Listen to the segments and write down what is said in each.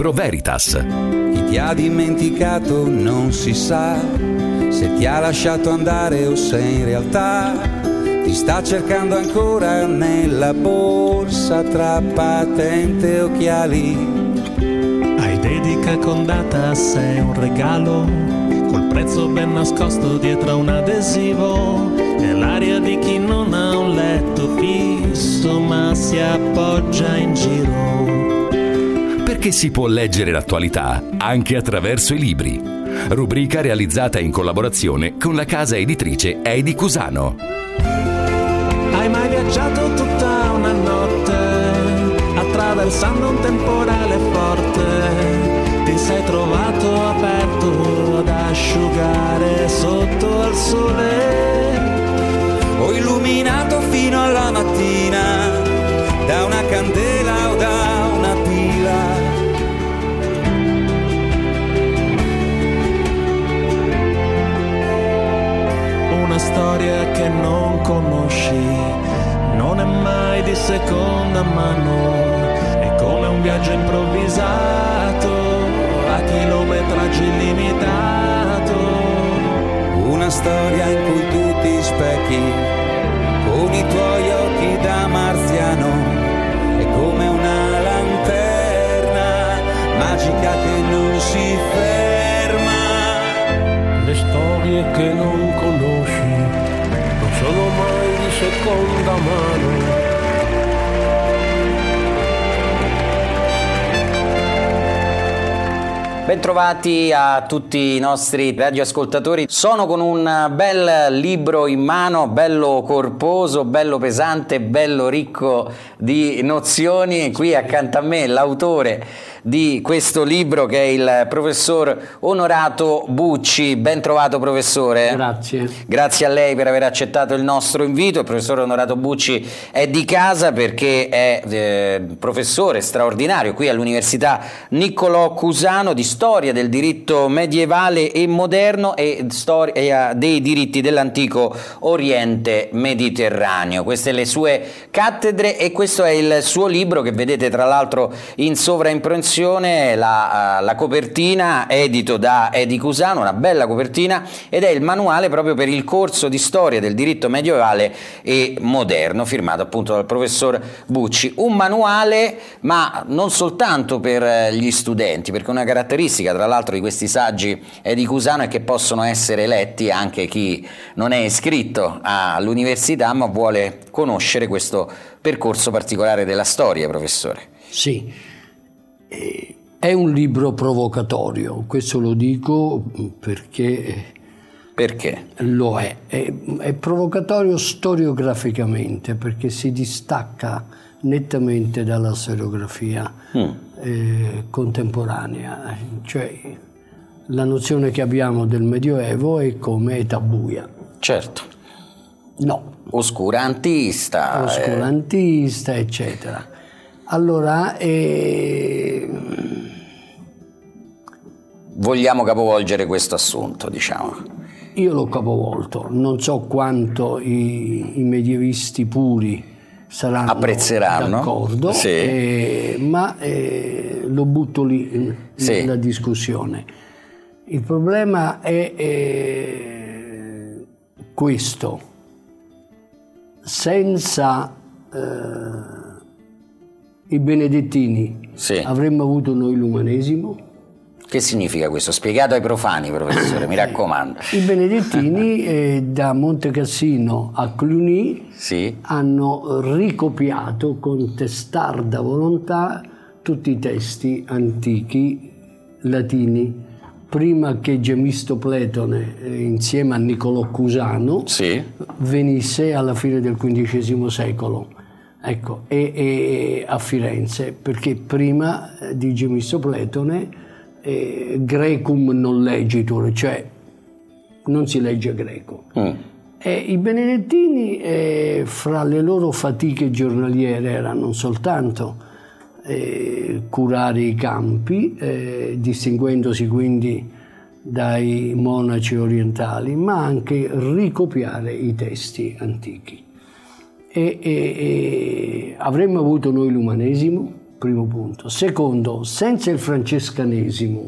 Libro Veritas. Chi ti ha dimenticato non si sa se ti ha lasciato andare o se in realtà ti sta cercando ancora nella borsa tra patente e occhiali. Hai dedica con data, sei un regalo, col prezzo ben nascosto dietro un adesivo. È l'aria di chi non ha un letto fisso ma si appoggia in giro. Perché si può leggere l'attualità anche attraverso i libri. Rubrica realizzata in collaborazione con la casa editrice Eidi Cusano. Hai mai viaggiato tutta una notte, attraversando un temporale forte? Ti sei trovato aperto ad asciugare sotto al sole? Ho illuminato fino alla mattina da una candela o da una pila. Una storia che non conosci, non è mai di seconda mano, è come un viaggio improvvisato a chilometraggio illimitato. Una storia in cui tu ti specchi con i tuoi occhi da marziano, è come una lanterna magica che non si ferma. Le storie che non conosci non sono mai di seconda mano. Bentrovati a tutti i nostri radioascoltatori. Sono con un bel libro in mano, bello corposo, bello pesante, bello ricco di nozioni. Qui accanto a me l'autore di questo libro, che è il professor Onorato Bucci. Ben trovato, professore. Grazie. Grazie a lei per aver accettato il nostro invito. Il professor Onorato Bucci è di casa perché è professore straordinario qui all'Università Niccolò Cusano di storia del diritto medievale e moderno e storia dei diritti dell'antico Oriente Mediterraneo. Queste le sue cattedre e questo è il suo libro, che vedete tra l'altro in sovraimpressione. La copertina, edito da Eidi Cusano, una bella copertina, ed è il manuale proprio per il corso di storia del diritto medievale e moderno, firmato appunto dal professor Bucci. Un manuale, ma non soltanto per gli studenti, perché una caratteristica tra l'altro di questi saggi Eidi Cusano è che possono essere letti anche chi non è iscritto all'università ma vuole conoscere questo percorso particolare della storia, professore. Sì. È un libro provocatorio, questo lo dico perché lo è. È provocatorio storiograficamente perché si distacca nettamente dalla storiografia contemporanea, cioè la nozione che abbiamo del Medioevo è come età buia. Certo. No. Oscurantista, eccetera. Allora, vogliamo capovolgere questo assunto, diciamo. Io l'ho capovolto, non so quanto i medievisti puri saranno apprezzeranno, d'accordo, sì. Ma lo butto lì nella discussione. Il problema è questo: senza i benedettini avremmo avuto noi l'umanesimo. Che significa questo? Spiegato ai profani, professore, mi raccomando. I benedettini da Monte Cassino a Cluny hanno ricopiato con testarda volontà tutti i testi antichi latini, prima che Gemistopletone insieme a Niccolò Cusano venisse alla fine del XV secolo. Ecco, e a Firenze, perché prima di Gemistopletone Grecum non legitur, cioè non si legge greco. E i benedettini, fra le loro fatiche giornaliere, era non soltanto curare i campi, distinguendosi quindi dai monaci orientali, ma anche ricopiare i testi antichi. E avremmo avuto noi l'umanesimo? primo punto. Secondo, senza il francescanesimo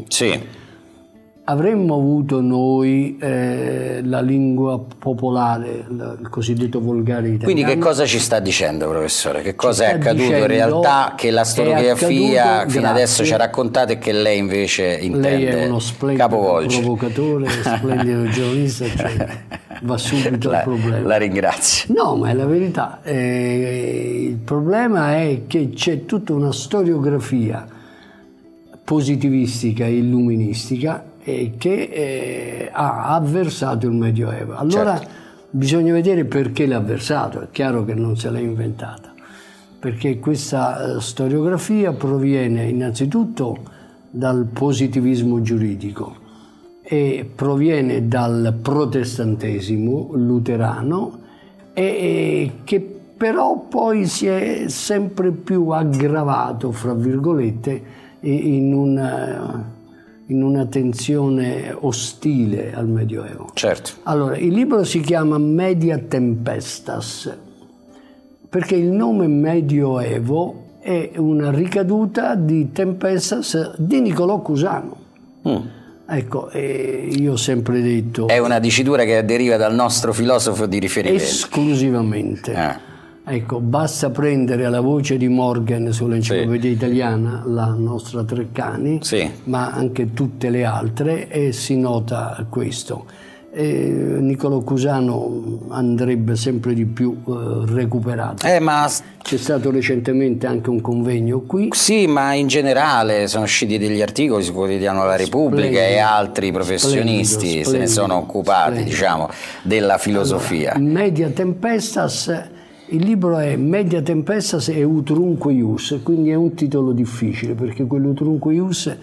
avremmo avuto noi la lingua popolare, il cosiddetto volgare italiano. Quindi che cosa ci sta dicendo, professore? Che cosa è accaduto in realtà che la storiografia fino adesso ci ha raccontato e che lei invece intende Lei è uno splendido provocatore, splendido giornalista, cioè va subito al problema. La ringrazio. No, ma è la verità. Il problema è che c'è tutta una storiografia positivistica e illuministica che ha avversato il Medioevo. Allora bisogna vedere perché l'ha avversato. È chiaro che non se l'è inventata, perché questa storiografia proviene innanzitutto dal positivismo giuridico e proviene dal protestantesimo luterano e che però poi si è sempre più aggravato, fra virgolette, in una tensione ostile al Medioevo. Certo. Allora, il libro si chiama Media Tempestas, perché il nome Medioevo è una ricaduta di Tempestas di Niccolò Cusano. Ecco, io ho sempre detto... È una dicitura che deriva dal nostro filosofo di riferimento. Esclusivamente. Ecco, basta prendere alla voce di Morgan sull'Enciclopedia Italiana, la nostra Treccani, ma anche tutte le altre, e si nota questo. Niccolò Cusano andrebbe sempre di più recuperato. C'è stato recentemente anche un convegno qui. Sì, ma in generale sono usciti degli articoli sul quotidiano La Repubblica e altri professionisti se ne sono occupati, diciamo, della filosofia. Allora, Media Tempestas. Il libro è Media Tempestas e Utrumque Ius, quindi è un titolo difficile, perché quell'Utrumque Ius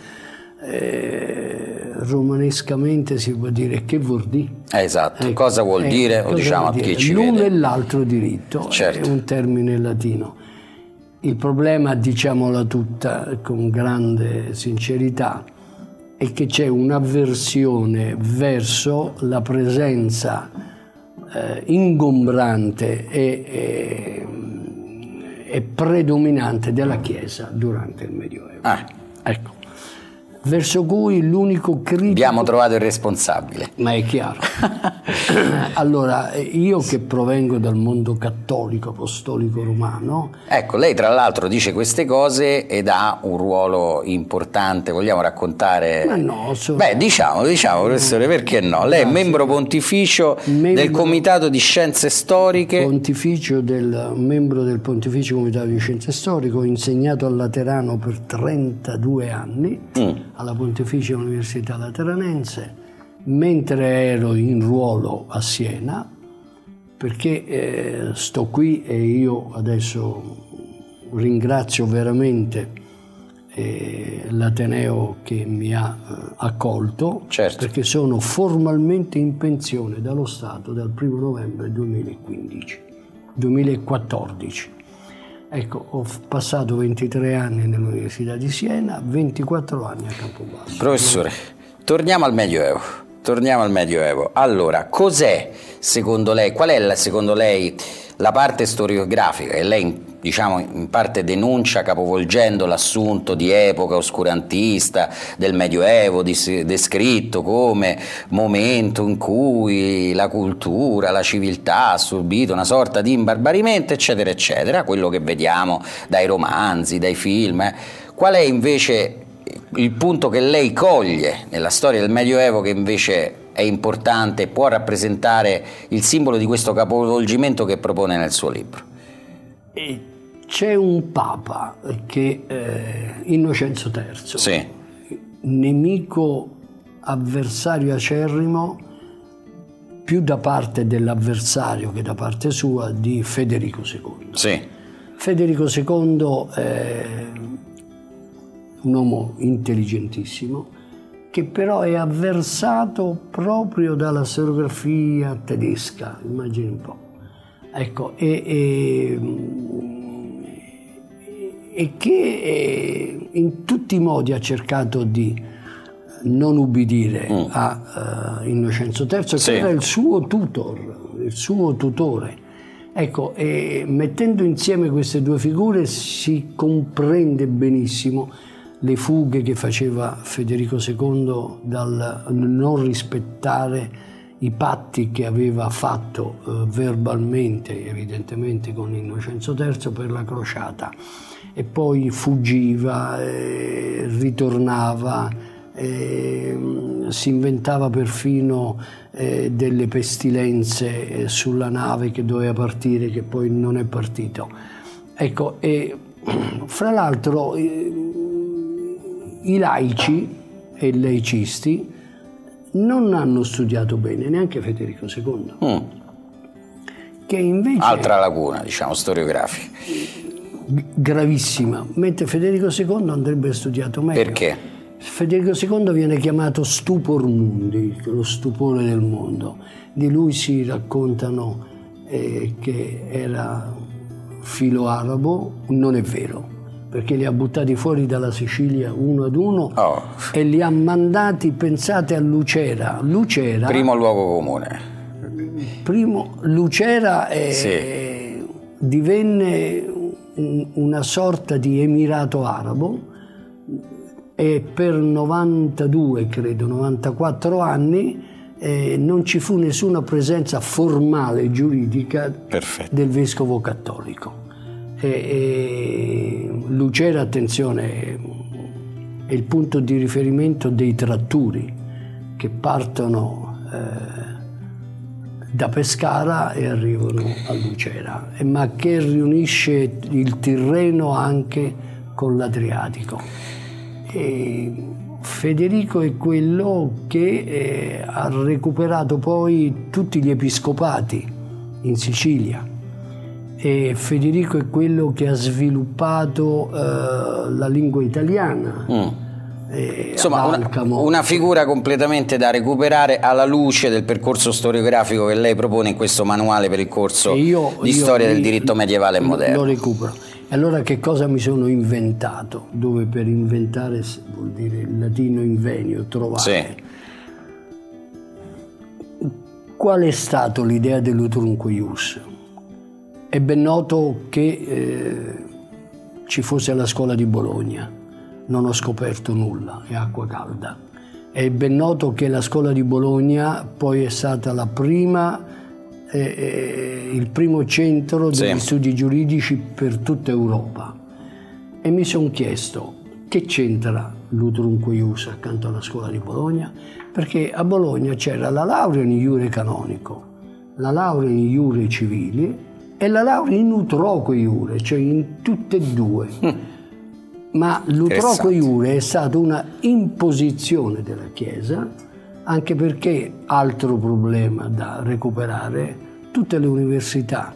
romanescamente si può dire che vuol dire. Esatto, ecco, cosa vuol dire, cosa diciamo vuol dire? A chi ci l'uno vede. E l'altro diritto, è un termine latino. Il problema, diciamola tutta con grande sincerità, è che c'è un'avversione verso la presenza ingombrante e predominante della Chiesa durante il Medioevo. Ecco, verso cui l'unico critico... Abbiamo trovato il responsabile. Ma è chiaro. Allora, io che provengo dal mondo cattolico, apostolico romano... Ecco, lei tra l'altro dice queste cose ed ha un ruolo importante, vogliamo raccontare? Ma no, diciamo, professore, perché no? Lei è membro pontificio del Comitato di Scienze Storiche. Membro del Pontificio Comitato di Scienze Storiche, ho insegnato al Laterano per 32 anni, alla Pontificia Università Lateranense, mentre ero in ruolo a Siena, perché sto qui e io adesso ringrazio veramente l'Ateneo che mi ha accolto, perché sono formalmente in pensione dallo Stato dal 1 novembre 2014. Ecco, ho passato 23 anni nell'Università di Siena, 24 anni a Campobasso. Professore, torniamo al Medioevo. Allora, cos'è secondo lei, qual è secondo lei la parte storiografica che lei, diciamo, in parte denuncia capovolgendo l'assunto di epoca oscurantista del Medioevo descritto come momento in cui la cultura, la civiltà ha subito una sorta di imbarbarimento, eccetera, eccetera, quello che vediamo dai romanzi, dai film. Qual è invece il punto che lei coglie nella storia del Medioevo che invece è importante e può rappresentare il simbolo di questo capovolgimento che propone nel suo libro? C'è un Papa che Innocenzo III, nemico avversario acerrimo più da parte dell'avversario che da parte sua di Federico II. Federico II è un uomo intelligentissimo che però è avversato proprio dalla storiografia tedesca, immagini un po'. Ecco, e che in tutti i modi ha cercato di non ubbidire a Innocenzo III, che era il suo tutore. Ecco, mettendo insieme queste due figure si comprende benissimo le fughe che faceva Federico II dal non rispettare i patti che aveva fatto verbalmente, evidentemente con Innocenzo III, per la crociata, e poi fuggiva, ritornava, si inventava perfino delle pestilenze sulla nave che doveva partire, che poi non è partito. Ecco, e fra l'altro i laici e i laicisti non hanno studiato bene, neanche Federico II. Che invece... Altra lacuna, diciamo, storiografica. Gravissima, mentre Federico II andrebbe studiato meglio. Perché? Federico II viene chiamato stupor mundi, lo stupore del mondo. Di lui si raccontano che era filo arabo, non è vero, perché li ha buttati fuori dalla Sicilia uno ad uno e li ha mandati, pensate, a Lucera. Lucera, primo luogo comune. Lucera sì. Divenne una sorta di emirato arabo, e per 92, credo, 94 anni non ci fu nessuna presenza formale giuridica del vescovo cattolico. Lucera, attenzione, è il punto di riferimento dei tratturi che partono da Pescara e arrivano a Lucera, ma che riunisce il Tirreno anche con l'Adriatico. Federico è quello che ha recuperato poi tutti gli episcopati in Sicilia, e Federico è quello che ha sviluppato la lingua italiana. Insomma, una figura completamente da recuperare alla luce del percorso storiografico che lei propone in questo manuale per il corso di storia del diritto medievale e moderno. Lo recupero. E allora che cosa mi sono inventato? Dove per inventare vuol dire il latino invenio, trovare. Sì. Qual è stato l'idea dell'utrumque ius? È ben noto che ci fosse la scuola di Bologna. Non ho scoperto nulla, è acqua calda. È ben noto che la scuola di Bologna poi è stata la prima, il primo centro degli studi giuridici per tutta Europa. E mi sono chiesto che c'entra l'utrumque ius accanto alla scuola di Bologna, perché a Bologna c'era la laurea in iure canonico, la laurea in iure civili e la laurea in utroque iure, cioè in tutte e due. Ma l'utroque iure è stata una imposizione della Chiesa, anche perché, altro problema da recuperare, tutte le università,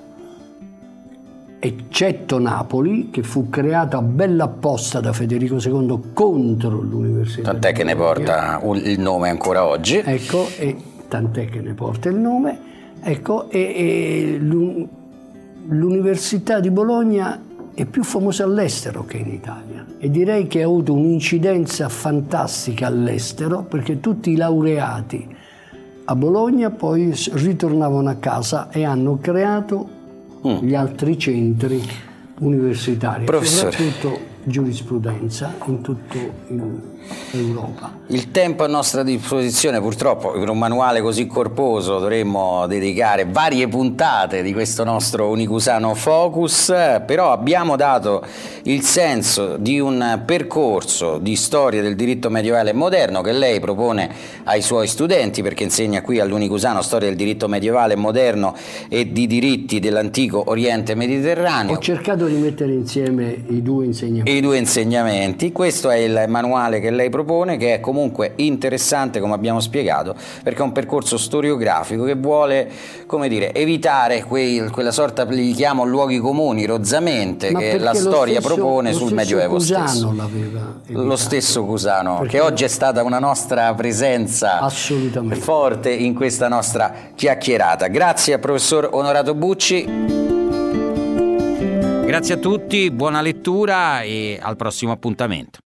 eccetto Napoli, che fu creata bella apposta da Federico II contro l'università. Tant'è che ne porta il nome ancora oggi. Ecco, e tant'è che ne porta il nome. Ecco, e l'università di Bologna è più famosa all'estero che in Italia, e direi che ha avuto un'incidenza fantastica all'estero, perché tutti i laureati a Bologna poi ritornavano a casa e hanno creato gli altri centri universitari, soprattutto giurisprudenza in tutta Europa. Il tempo a nostra disposizione, purtroppo, per un manuale così corposo dovremmo dedicare varie puntate di questo nostro Unicusano Focus, però abbiamo dato il senso di un percorso di storia del diritto medievale e moderno che lei propone ai suoi studenti, perché insegna qui all'Unicusano storia del diritto medievale e moderno e di diritti dell'antico Oriente Mediterraneo. Ho cercato di mettere insieme i due insegnamenti. Questo è il manuale che lei propone, che è comunque interessante, come abbiamo spiegato, perché è un percorso storiografico che vuole, come dire, evitare quella sorta, li chiamo luoghi comuni, rozzamente, che la storia propone sul Medioevo stesso. Lo stesso Cusano, perché che oggi è stata una nostra presenza forte in questa nostra chiacchierata. Grazie al professor Onorato Bucci. Grazie a tutti, buona lettura e al prossimo appuntamento.